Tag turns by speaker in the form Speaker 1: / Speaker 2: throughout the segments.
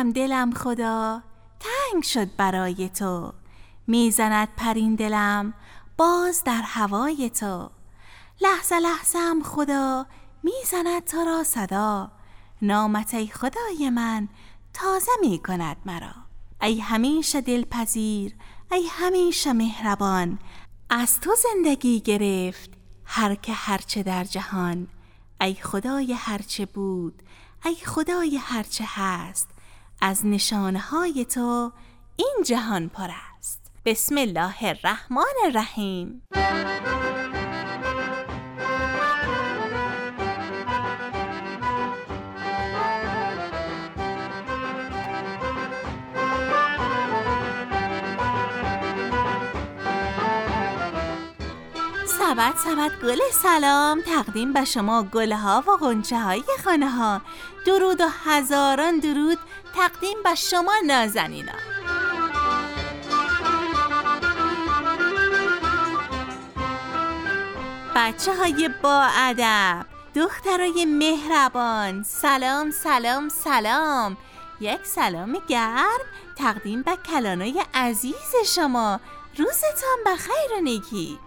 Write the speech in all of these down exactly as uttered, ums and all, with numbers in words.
Speaker 1: کردم دلم خدا، تنگ شد برای تو. میزند پرین دلم باز در هوای تو. لحظه لحظه ام خدا میزند تو را صدا. نامت ای خدای من تازه می کند مرا. ای همیشه دلپذیر، ای همیشه مهربان، از تو زندگی گرفت هر که هرچه در جهان. ای خدای هرچه بود، ای خدای هرچه هست، از نشانه های تو این جهان پر است. بسم الله الرحمن الرحیم. سبد سبد گل سلام، تقدیم به شما گلها و غنچه های خانه ها. درود و هزاران درود تقدیم به شما نازنینا. بچه های با ادب، دخترای مهربان، سلام سلام سلام. یک سلام گرم تقدیم به کلانای عزیز شما. روزتان بخیر و نیکی.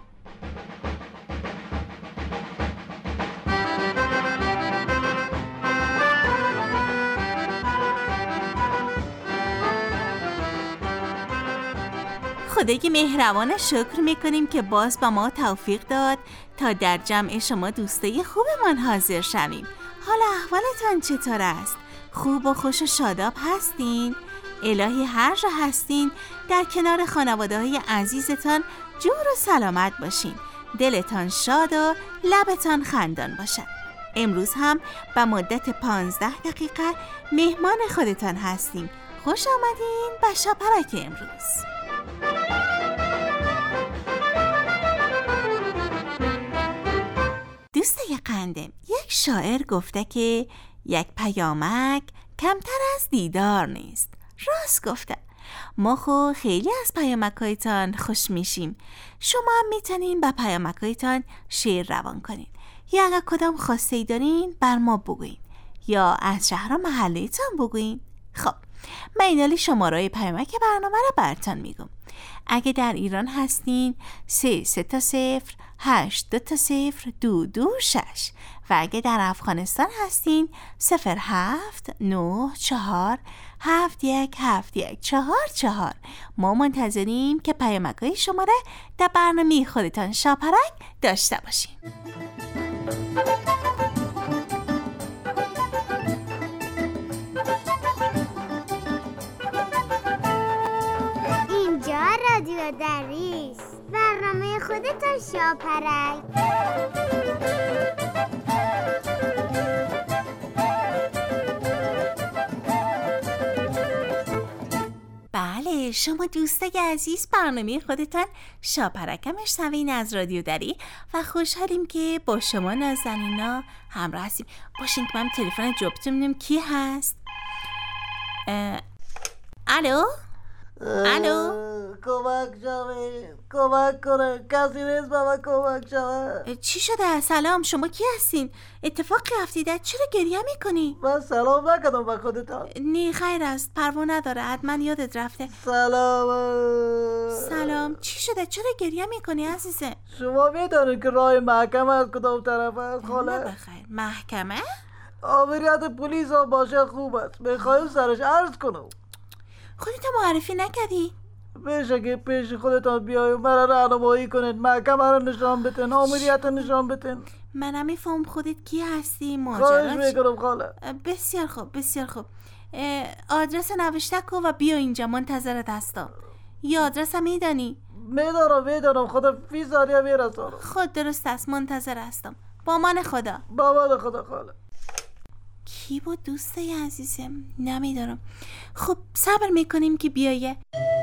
Speaker 1: خدای مهربان شکر میکنیم که باز به ما توفیق داد تا در جمع شما دوستای خوبمان حاضر شویم. حالا احوالتان چطور است؟ خوب و خوش و شاداب هستین؟ الهی هر جا هستین در کنار خانواده های عزیزتان جور و سلامت باشین. دلتان شاد و لبتان خندان باشد. امروز هم به مدت پانزده دقیقه مهمان خودتان هستیم. خوش آمدین به شاپرک امروز. دوستای قندم، یک شاعر گفته که یک پیامک کمتر از دیدار نیست. راست گفته. ما خو خیلی از پیامکایتان خوش میشیم. شما هم میتونین با پیامکایتان شعر روان کنین، یا اگر کدام خواسته ای دارین بر ما بگوین، یا از شهر و محلهتان بگوین. خب من اینالی شماره پیامک برنامه رو براتون میگم. اگه در ایران هستین سه سه تا صفر هشت دو تا صفر دو دو شش، و اگه در افغانستان هستین صفر هفت نه چهار هفت یک هفت یک چهار چهار. ما منتظریم که پیامک‌های شما را در برنامه خودتان شاپرک داشته باشین.
Speaker 2: اینجا رادیو دریس، برنامه خودتان شاپرک.
Speaker 1: بله شما دوستای عزیز، برنامه خودتان شاپرکم میشنوین از رادیو دری و خوشحالیم که با شما نازنینا همراه هستیم. باشین که من تلفن جوابتون میدم کی هست. الو الو،
Speaker 3: کمک شوید، کمک کنه، کسی نیست به من کمک شود.
Speaker 1: چی شده؟ سلام، شما کی هستین؟ اتفاقی افتیده؟ چرا گریه میکنی؟
Speaker 3: من سلام نکردم به خودتان.
Speaker 1: نه خیر است، پروا نداره، حتما یادت رفته.
Speaker 3: سلام.
Speaker 1: سلام، چی شده؟ چرا گریه میکنی عزیزه؟
Speaker 3: شما میدونید که راه محکمه از کدام طرف است خاله؟
Speaker 1: نه بخیر. محکمه؟
Speaker 3: آمریت پلیس ها باشه خوب است، میخوایم سرش عرض کنم.
Speaker 1: خودت معرفی نکردی؟
Speaker 3: بشه که پیش خودتان بیایم مرا راهنمایی کنید، محکمه رو نشان بتین، آمریت رو نشان بتین.
Speaker 1: من نمیفهم خودت کی هستی،
Speaker 3: خواهش
Speaker 1: ماجرا
Speaker 3: میکنم خاله.
Speaker 1: بسیار خوب بسیار خوب. آدرس نوشته کن و بیا اینجا، منتظرت هستم. یا آدرس هم میدانی؟
Speaker 3: میدارم میدارم، خدا فی ثانیه میرسانم.
Speaker 1: خود درست است، منتظر هستم. با من خدا.
Speaker 3: با من خدا خاله.
Speaker 1: کی بود دوسته عزیزم؟ نمیدارم. خب صبر میکنیم که بیایه.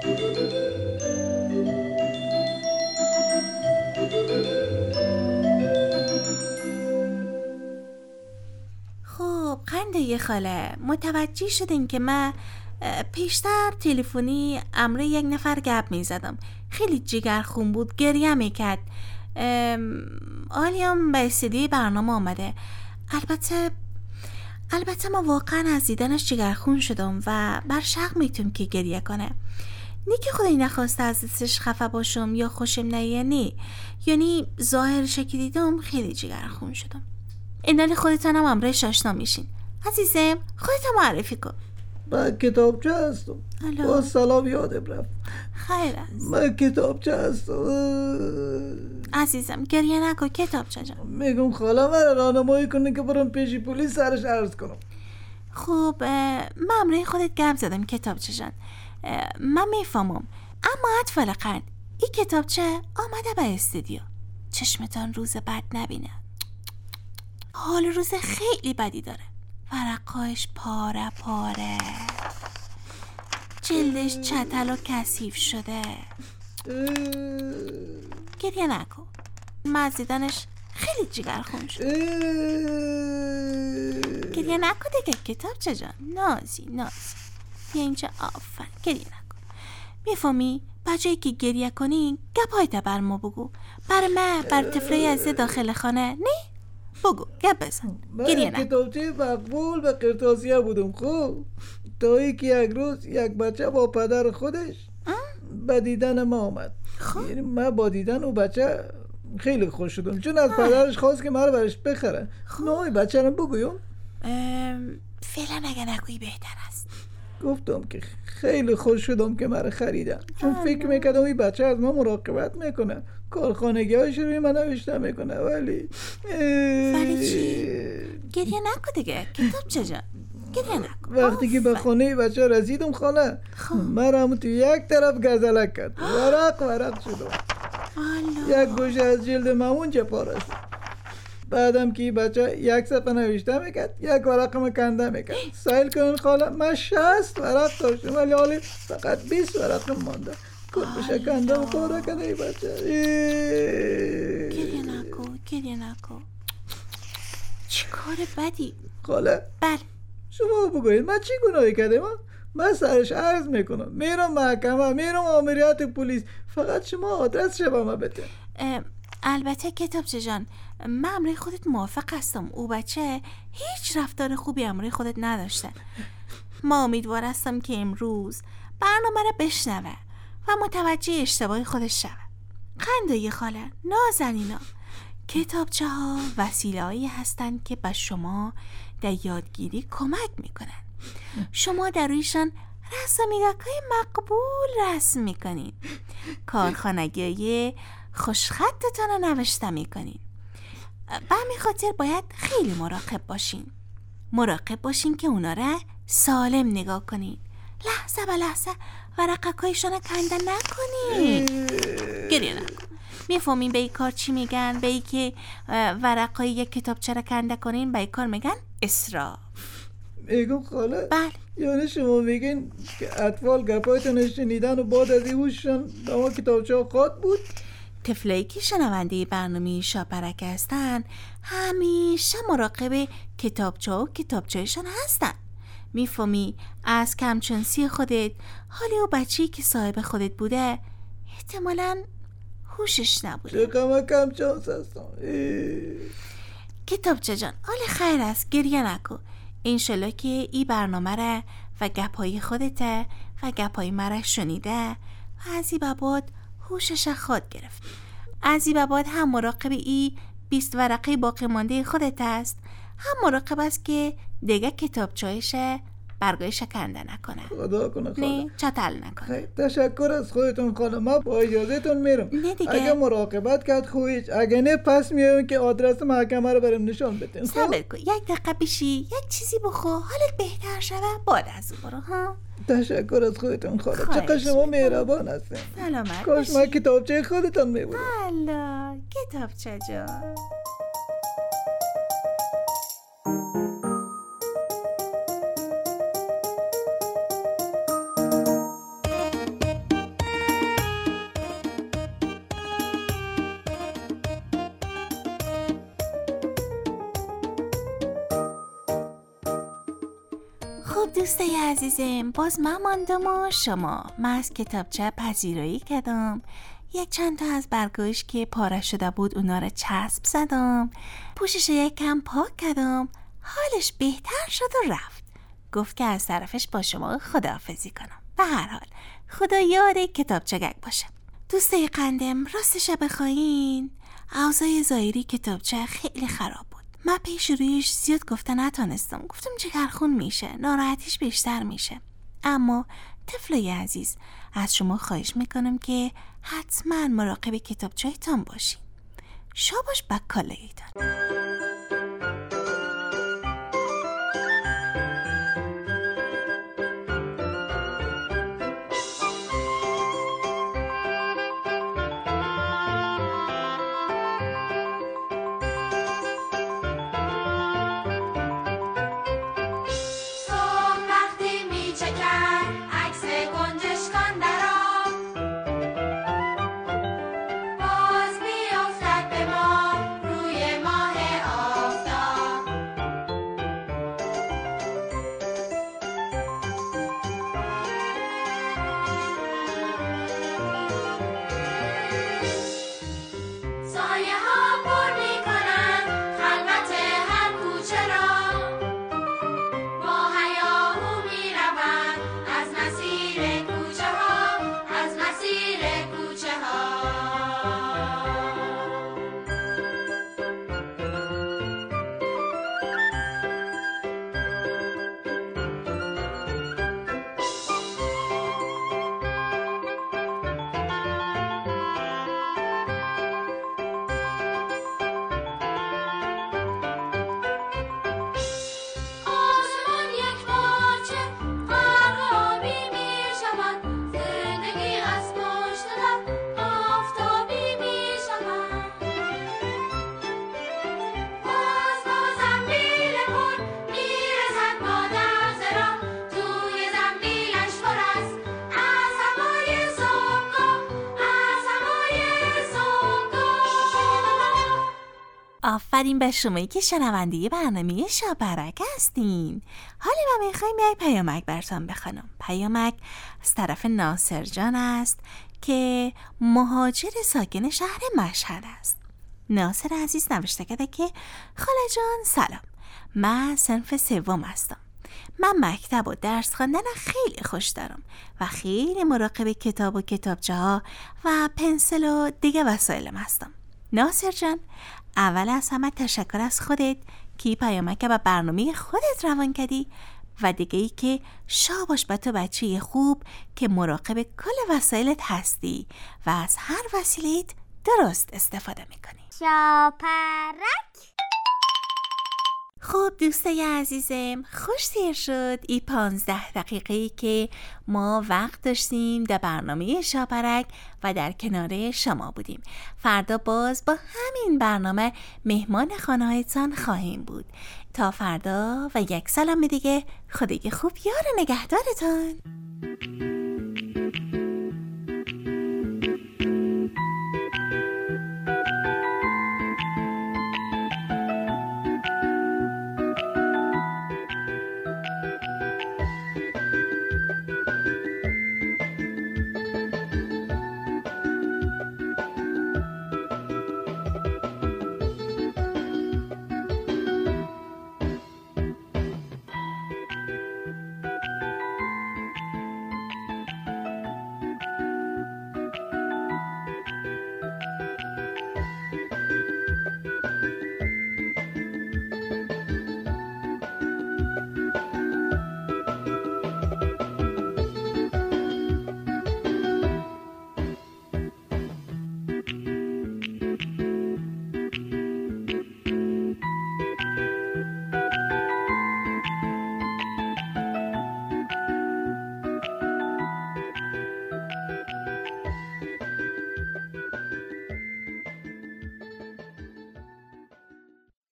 Speaker 1: خب قنده خاله، متوجه شدین که من پیشتر تلفنی امر یک نفر گپ میزدم. خیلی جگرخون بود، گریه میکرد. حالی هم به استدیوی برنامه آمده. البته البته ما واقعا از دیدنش جگرخون شدم و بر شق میتونم که گریه کنه. نی که خدایی نخواسته از دستش خفه باشم یا خوشم نیه، یعنی ظاهرش که دیدم خیلی جگرخون شدم. اینالی خودتان هم امرش آشنا میشین. عزیزم خودتان معرفی کن.
Speaker 3: من کتابچه هستم. با سلام یادم رفت.
Speaker 1: خیر است.
Speaker 3: من کتابچه هستم.
Speaker 1: عزیزم گریه نکن کتابچه جان.
Speaker 3: میگم خاله من راهنمایی کنه که برم پیش پلیس سرش عرض کنم.
Speaker 1: خب من امره خودت گپ زدم کتابچه جان. من میفهمم، اما اطفال قند این کتابچه آمده به استودیو. چشمتان روز بد نبینه. حال روز خیلی بدی داره. ورقایش پاره پاره، جلدش چتل و کثیف شده. گریه نکن، مزیدنش خیلی جگرخون شد. گریه نکن دیگه کتابچه جان. نازی نازی بیا اینجا. آفن گریه نکن. میفهمی بجایی که گریه کنی گپایت بر ما بگو. بر من بر طفلای از داخل خانه نه بگو گپ بزن. گریه نکن.
Speaker 3: من کتابچه مقبول به قرطاسیه بودم. خب تا ای که یک روز یک بچه با پدر خودش به دیدن ما آمد. خب یعنی من با دیدن او بچه خیلی خوش شدم، چون از پدرش خواست که مرا برش بخره. نوعی بچه رو بگویم؟
Speaker 1: فعلا اگه نگویی بهتر است.
Speaker 3: گفتم که خیلی خوش شدم که مرا خریدن، چون فکر میکردم این بچه از ما مراقبت میکنه، کارخانگی هایش روی من نوشته میکنه. ولی
Speaker 1: ولی چی؟ گریه نکن دیگه کتابچه جان. گریه نکن.
Speaker 3: وقتی که به خانه بچه رسیدم خاله مرا هم تو یک طرف گزلک کرد. ورق ورق شدم. یک گوشه از جلد مامون چه پاره شد. بعدم که بچه یک صفحه نوشته میکرد، یک ورقم کنده میکرد. سایل کنن خاله من شصت ورق داشتم ولی حالی فقط بیست ورقم مانده. کلبشه کنده و پاره کنه ای بچه.
Speaker 1: گریه نکن گریه نکن. چی کار بدی
Speaker 3: خاله؟
Speaker 1: بله
Speaker 3: شما بگوید من چی گناهی کردم؟ من سرش عرض میکنم، میرم محکمه، میرم آمریت پلیس. فقط شما آدرس شما ما بده.
Speaker 1: البته کتابچه جان من امره خودت موافق هستم. او بچه هیچ رفتار خوبی امره خودت نداشته. ما امیدوار هستم که امروز برنامه را بشنوه و متوجه اشتباه خودش شوه. خندوی خاله نازنینا، کتابچه ها وسیله هایی هستند که به شما در یادگیری کمک میکنن. شما در رویشان رسمیدکای مقبول رسم میکنین. کارخانگی خوشخطتان رو نوشته میکنین. به همین خاطر باید خیلی مراقب باشین. مراقب باشین که اونا را سالم نگاه کنین. لحظه به لحظه ورقکایشان رو کنده نکنین. گریه نکن. میفهمین به این کار چی میگن؟ به این که ورقای یک کتابچه را کنده کنین به این کار میگن اسراف.
Speaker 3: میگم خاله
Speaker 1: بله
Speaker 3: یعنی شما میگین که اطفال گپایتون شنیدن و بعد از این هوششان به ما کتابچه ها خواد بود؟
Speaker 1: طفلایی که شنونده برنامه شاپرک هستن همیشه مراقب کتابچه و کتابچهشان هستن. میفهمی از کمچانسی خودت حالی و بچه‌ای که صاحب خودت بوده احتمالاً هوشش نبوده.
Speaker 3: چقدر کمچانس هستم.
Speaker 1: کتابچه جان حال خیر است گریه نکن. انشالله که این برنامه را و گپای خودته و گپای مرا شنیده و از این بابات هوشش خود گرفت. از این بابات هم مراقب ای بیست ورقه باقی مانده خودت است، هم مراقب است که دیگه کتابچه‌ایش برگایش کنده نکنه.
Speaker 3: خدا کنه خاله.
Speaker 1: نه چتل نکنه.
Speaker 3: تشکر از خودتون خاله. ما با اجازهتون میرم.
Speaker 1: نه دیگه.
Speaker 3: اگه مراقبت کرد خویش، اگه نه پس میایم که آدرس محکمه رو برام نشان بدین.
Speaker 1: صبر کن یک دقیقه بشی یک چیزی بخور حالت بهتر شوه بعد از اون برو ها.
Speaker 3: تشکر از خودتون خاله. چقدر شما مهربان هستین.
Speaker 1: سلامت
Speaker 3: کاش من کتابچه خودتون میبودم.
Speaker 1: الله کتابچه جان. خب دوستای عزیزم باز من ماندم و شما. من از کتابچه پذیرایی کردم، یک چند تا از برگایش که پاره شده بود اونا رو چسب زدم، پوشش یک کم پاک کردم. حالش بهتر شد و رفت. گفت که از طرفش با شما خداحافظی کنم. به هر حال خدا یاد کتابچگک باشه. دوستای قندم، راستش بخواین اوضاع ظاهری کتابچه خیلی خراب بود. من پیش رویش زیاد گفتن نتونستم. گفتم جگرخون میشه، ناراحتیش بیشتر میشه. اما طفلای عزیز، از شما خواهش میکنم که حتما مراقب کتابچه‌تان باشین. شاباش بکالایتان. آفرین به شمایی که شنونده برنامه شاپرک هستین. حالا ما میخوایم یک پیامک براتون بخونم. پیامک از طرف ناصر جان است که مهاجر ساکن شهر مشهد است. ناصر عزیز نوشته کرده که خاله جان سلام، من صنف سوم هستم. من مکتب و درس خواندن خیلی خوش دارم و خیلی مراقب کتاب و کتابچه ها و پنسل و دیگه وسایلم هستم. ناصر جان، اول از همه تشکر از خودت که پیامک به برنامه خودت روان کردی و دیگه ای که شاباش به تو بچه خوب که مراقب کل وسایلت هستی و از هر وسیله‌ات درست استفاده میکنی.
Speaker 2: شاپرک.
Speaker 1: خب دوستای عزیزم، خوش سیر شد ای پانزده دقیقه‌ای که ما وقت داشتیم در برنامه شاپرک و در کنار شما بودیم. فردا باز با همین برنامه مهمان خانه‌هایتان خواهیم بود. تا فردا و یک سلام دیگه، خدای خوب یار نگهدارتان.